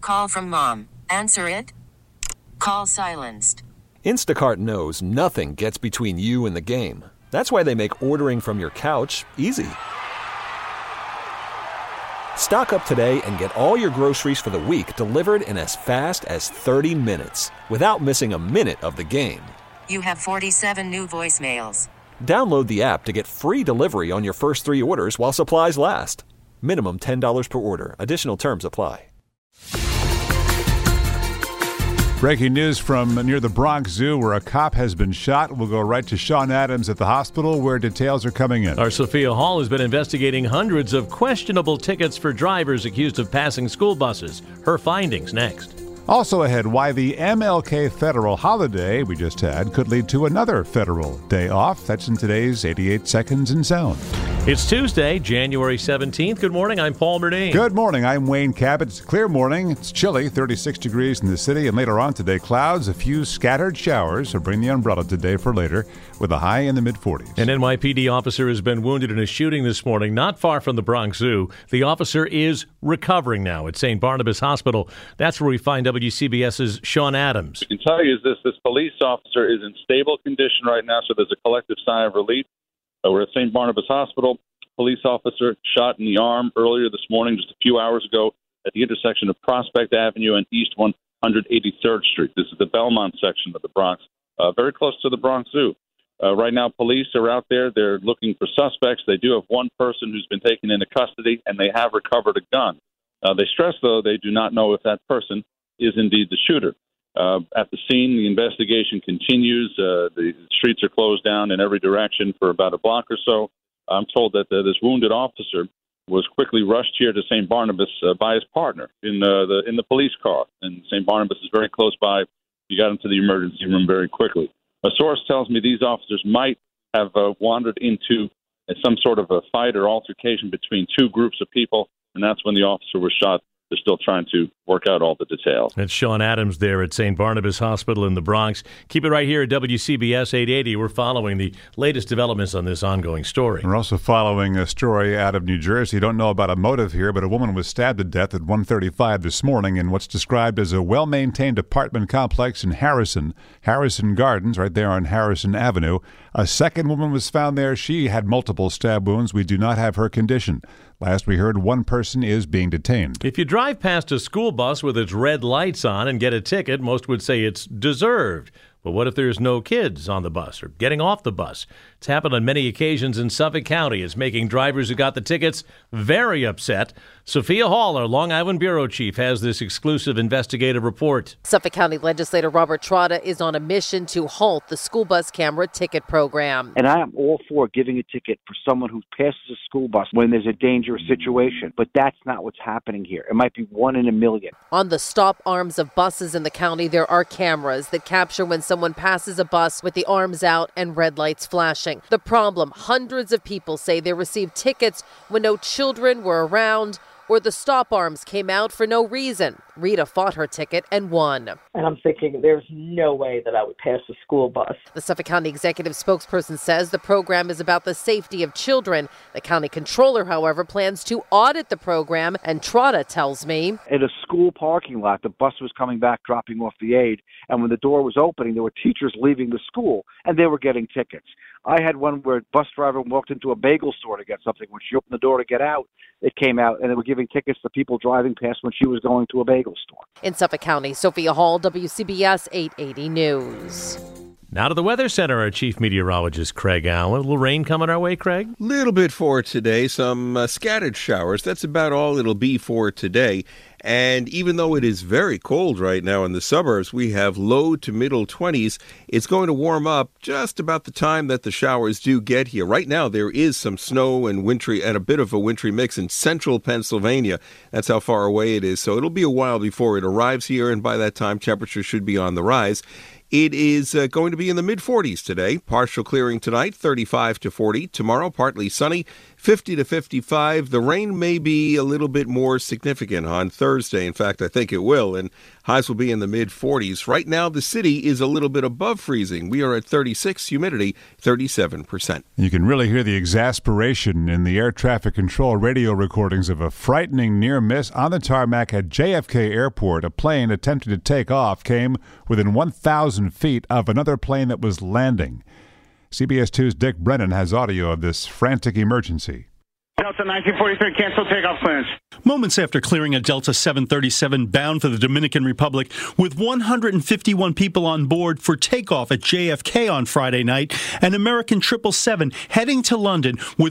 Call from mom. Answer it. Call silenced. Instacart knows nothing gets between you and the game. That's why they make ordering from your couch easy. Stock up today and get all your groceries for the week delivered in as fast as 30 minutes without missing a minute of the game. You have 47 new voicemails. Download the app to get free delivery on your first 3 orders while supplies last. Minimum $10 per order. Additional terms apply. Breaking news from near the Bronx Zoo where a cop has been shot. We'll go right to Sean Adams at the hospital where details are coming in. Our Sophia Hall has been investigating hundreds of questionable tickets for drivers accused of passing school buses. Her findings next. Also ahead, why the MLK federal holiday we just had could lead to another federal day off. That's in today's 88 Seconds in Sound. It's Tuesday, January 17th. Good morning. I'm Paul Murnane. Good morning. I'm Wayne Cabot. It's a clear morning. It's chilly, 36 degrees in the city. And later on today, clouds, a few scattered showers. So bring the umbrella today for later with a high in the mid-40s. An NYPD officer has been wounded in a shooting this morning not far from the Bronx Zoo. The officer is recovering now at St. Barnabas Hospital. That's where we find WCBS's Sean Adams. I can tell you is this police officer is in stable condition right now, so there's a collective sigh of relief. We're at St. Barnabas Hospital. Police officer shot in the arm earlier this morning, just a few hours ago, at the intersection of Prospect Avenue and East 183rd Street. This is the Belmont section of the Bronx, very close to the Bronx Zoo. Right now, police are out there. They're looking for suspects. They do have one person who's been taken into custody, and they have recovered a gun. They stress, though, they do not know if that person is indeed the shooter. At the scene, the investigation continues. The streets are closed down in every direction for about a block or so. I'm told that this wounded officer was quickly rushed here to St. Barnabas by his partner in the police car. And St. Barnabas is very close by. He got into the emergency room very quickly. A source tells me these officers might have wandered into some sort of a fight or altercation between two groups of people, and that's when the officer was shot. They're still trying to work out all the details. It's Sean Adams there at St. Barnabas Hospital in the Bronx. Keep it right here at WCBS 880. We're following the latest developments on this ongoing story. We're also following a story out of New Jersey. Don't know about a motive here, but a woman was stabbed to death at 1:35 this morning in what's described as a well-maintained apartment complex in Harrison Gardens, right there on Harrison Avenue. A second woman was found there. She had multiple stab wounds. We do not have her condition. Last we heard, one person is being detained. If you drive past a school bus with its red lights on and get a ticket, most would say it's deserved. But what if there's no kids on the bus or getting off the bus? It's happened on many occasions in Suffolk County. It's making drivers who got the tickets very upset. Sophia Hall, our Long Island bureau chief, has this exclusive investigative report. Suffolk County legislator Robert Trotta is on a mission to halt the school bus camera ticket program. And I am all for giving a ticket for someone who passes a school bus when there's a dangerous situation. But that's not what's happening here. It might be 1 in a million. On the stop arms of buses in the county, there are cameras that capture when someone passes a bus with the arms out and red lights flashing. The problem, hundreds of people say they received tickets when no children were around or the stop arms came out for no reason. Rita fought her ticket and won. And I'm thinking there's no way that I would pass a school bus. The Suffolk County executive spokesperson says the program is about the safety of children. The county controller, however, plans to audit the program, and Trotta tells me. In a school parking lot, the bus was coming back, dropping off the aide, and when the door was opening, there were teachers leaving the school, and they were getting tickets. I had one where a bus driver walked into a bagel store to get something. When she opened the door to get out, it came out, and they were giving tickets to people driving past when she was going to a bagel store. In Suffolk County, Sophia Hall, WCBS 880 News. Now to the Weather Center, our chief meteorologist, Craig Allen. A little rain coming our way, Craig? Little bit for today, some scattered showers. That's about all it'll be for today. And even though it is very cold right now in the suburbs, we have low to middle 20s. It's going to warm up just about the time that the showers do get here. Right now, there is some snow and wintry and a bit of a wintry mix in central Pennsylvania. That's how far away it is. So it'll be a while before it arrives here, and by that time, temperatures should be on the rise. It is going to be in the mid-40s today. Partial clearing tonight, 35 to 40. Tomorrow, partly sunny, 50 to 55. The rain may be a little bit more significant on Thursday. In fact, I think it will, and highs will be in the mid-40s. Right now, the city is a little bit above freezing. We are at 36, humidity 37%. You can really hear the exasperation in the air traffic control radio recordings of a frightening near miss on the tarmac at JFK Airport. A plane attempting to take off came within 1,000 feet of another plane that was landing. CBS 2's Dick Brennan has audio of this frantic emergency. Delta 1943, cancel takeoff clearance. Moments after clearing a Delta 737 bound for the Dominican Republic with 151 people on board for takeoff at JFK on Friday night, an American 777 heading to London with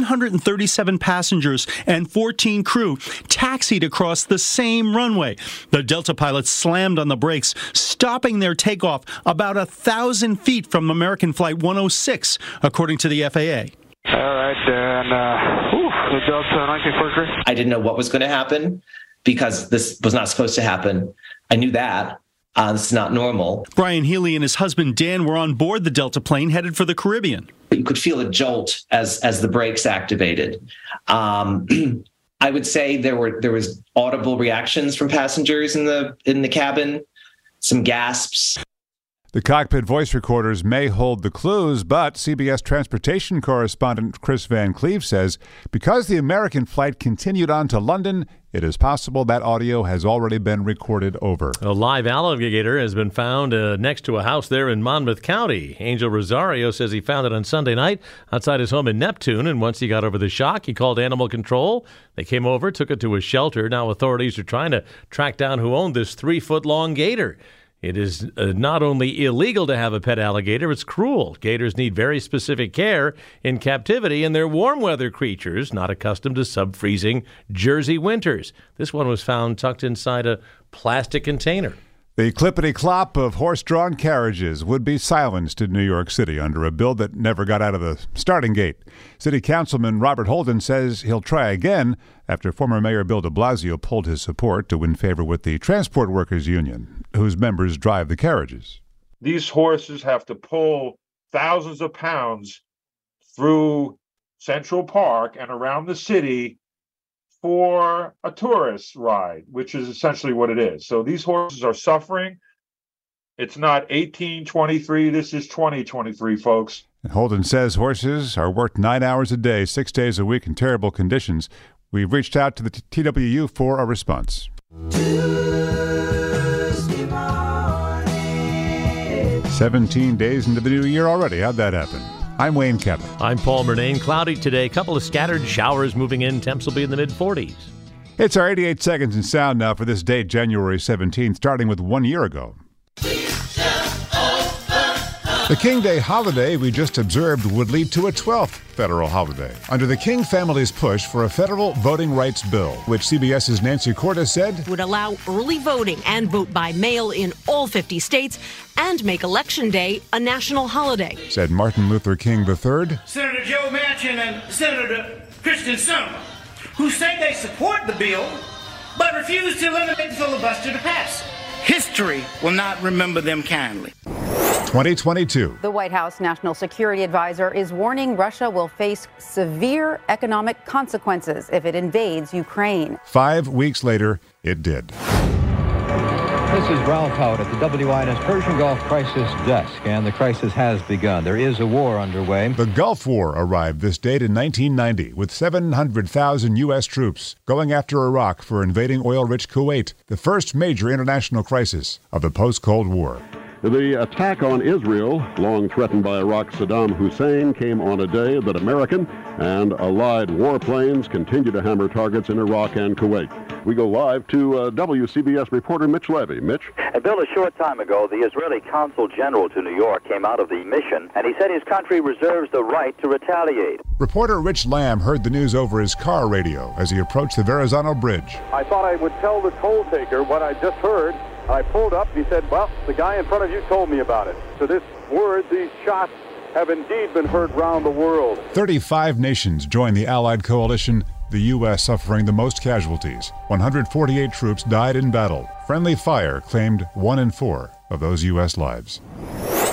137 passengers and 14 crew taxied across the same runway. The Delta pilots slammed on the brakes, stopping their takeoff about 1,000 feet from American Flight 106, according to the FAA. All right, and the Delta 1943. I didn't know what was going to happen because this was not supposed to happen. I knew that. This is not normal. Brian Healy and his husband Dan were on board the Delta plane headed for the Caribbean. You could feel a jolt as the brakes activated. I would say there was audible reactions from passengers in the cabin, some gasps. The cockpit voice recorders may hold the clues, but CBS transportation correspondent Chris Van Cleve says because the American flight continued on to London, it is possible that audio has already been recorded over. A live alligator has been found next to a house there in Monmouth County. Angel Rosario says he found it on Sunday night outside his home in Neptune, and once he got over the shock, he called animal control. They came over, took it to a shelter. Now authorities are trying to track down who owned this 3-foot-long gator. It is not only illegal to have a pet alligator, it's cruel. Gators need very specific care in captivity, and they're warm weather creatures, not accustomed to sub-freezing Jersey winters. This one was found tucked inside a plastic container. The clippity-clop of horse-drawn carriages would be silenced in New York City under a bill that never got out of the starting gate. City Councilman Robert Holden says he'll try again after former Mayor Bill de Blasio pulled his support to win favor with the Transport Workers Union, whose members drive the carriages. These horses have to pull thousands of pounds through Central Park and around the city for a tourist ride, which is essentially what it is. So these horses are suffering. It's not 1823, this is 2023, folks. And Holden says horses are worked 9 hours a day, 6 days a week in terrible conditions. We've reached out to the TWU for a response. 17 days into the new year already. How'd that happen? I'm Wayne Kevin. I'm Paul Murnane. Cloudy today. A couple of scattered showers moving in. Temps will be in the mid-40s. It's our 88 seconds in sound now for this date, January 17th, starting with 1 year ago. The King Day holiday we just observed would lead to a 12th federal holiday under the King family's push for a federal voting rights bill, which CBS's Nancy Cordes said would allow early voting and vote by mail in all 50 states and make Election Day a national holiday, said Martin Luther King III. Senator Joe Manchin and Senator Kristen Sinema, who say they support the bill but refuse to eliminate the filibuster to pass it. History will not remember them kindly. 2022. The White House National Security Advisor is warning Russia will face severe economic consequences if it invades Ukraine. 5 weeks later, it did. This is Ralph Howard at the WINS Persian Gulf Crisis Desk, and the crisis has begun. There is a war underway. The Gulf War arrived this date in 1990 with 700,000 U.S. troops going after Iraq for invading oil-rich Kuwait, the first major international crisis of the post-Cold War. The attack on Israel, long threatened by Iraq's Saddam Hussein, came on a day that American and allied warplanes continue to hammer targets in Iraq and Kuwait. We go live to WCBS reporter Mitch Levy. Mitch? Bill, a short time ago, the Israeli Consul General to New York came out of the mission, and he said his country reserves the right to retaliate. Reporter Rich Lamb heard the news over his car radio as he approached the Verrazano Bridge. I thought I would tell the toll taker what I just heard. I pulled up, and he said, well, the guy in front of you told me about it. So this word, these shots, have indeed been heard round the world. 35 nations joined the Allied coalition, the U.S. suffering the most casualties. 148 troops died in battle. Friendly fire claimed 1 in 4 of those U.S. lives.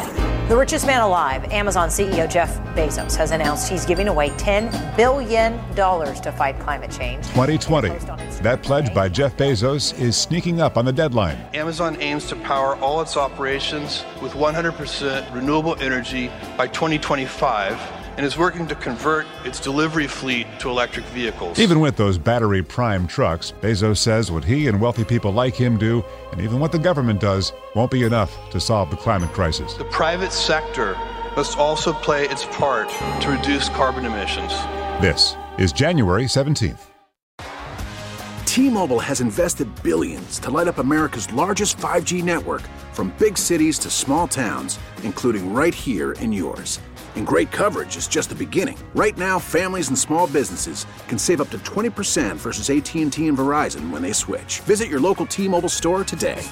The richest man alive, Amazon CEO Jeff Bezos, has announced he's giving away $10 billion to fight climate change. 2020. That pledge by Jeff Bezos is sneaking up on the deadline. Amazon aims to power all its operations with 100% renewable energy by 2025 and is working to convert its delivery fleet to electric vehicles. Even with those battery prime trucks, Bezos says what he and wealthy people like him do, and even what the government does, won't be enough to solve the climate crisis. The private sector must also play its part to reduce carbon emissions. This is January 17th. T-Mobile has invested billions to light up America's largest 5G network, from big cities to small towns, including right here in yours. And great coverage is just the beginning. Right now, families and small businesses can save up to 20% versus AT&T and Verizon when they switch. Visit your local T-Mobile store today.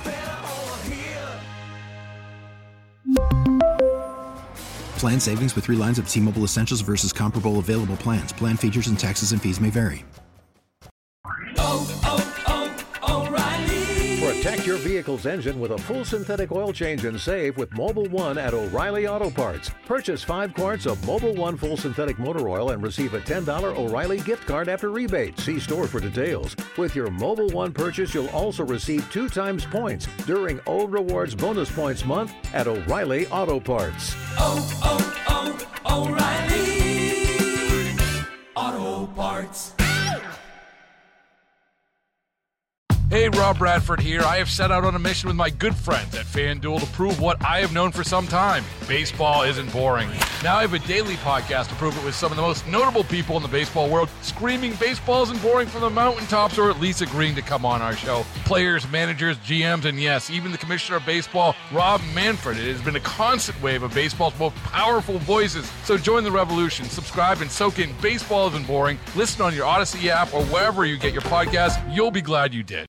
Plan savings with 3 lines of T-Mobile Essentials versus comparable available plans. Plan features and taxes and fees may vary. Protect your vehicle's engine with a full synthetic oil change and save with Mobil 1 at O'Reilly Auto Parts. Purchase 5 quarts of Mobil 1 full synthetic motor oil and receive a $10 O'Reilly gift card after rebate. See store for details. With your Mobil 1 purchase, you'll also receive 2 times points during O Rewards Bonus Points Month at O'Reilly Auto Parts. O'Reilly Auto Parts. Hey, Rob Bradford here. I have set out on a mission with my good friends at FanDuel to prove what I have known for some time. Baseball isn't boring. Now I have a daily podcast to prove it with some of the most notable people in the baseball world, screaming baseball isn't boring from the mountaintops, or at least agreeing to come on our show. Players, managers, GMs, and yes, even the commissioner of baseball, Rob Manfred. It has been a constant wave of baseball's most powerful voices. So join the revolution. Subscribe and soak in Baseball Isn't Boring. Listen on your Odyssey app or wherever you get your podcasts. You'll be glad you did.